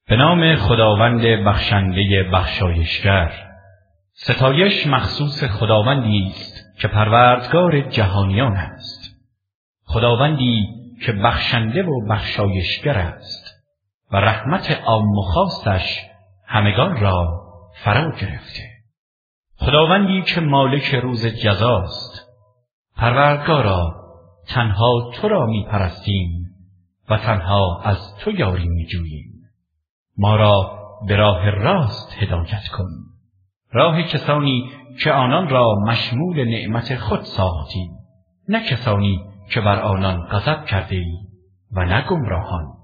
به نام خداوند بخشنده بخشایشگر. ستایش مخصوص خداوندی است که پروردگار جهانیان است، خداوندی که بخشنده و بخشایشگر است و رحمت عام و خاصش همگان را فرا گرفته. خداوندی که مالک روز جزاست. پروردگارا، تنها تو را می پرستیم و تنها از تو یاری می جوییم. ما را به راه راست هدایت کن، راه کسانی که آنان را مشمول نعمت خود ساختی، نه کسانی که بر آنان غضب کرده ای و نه گمراهان.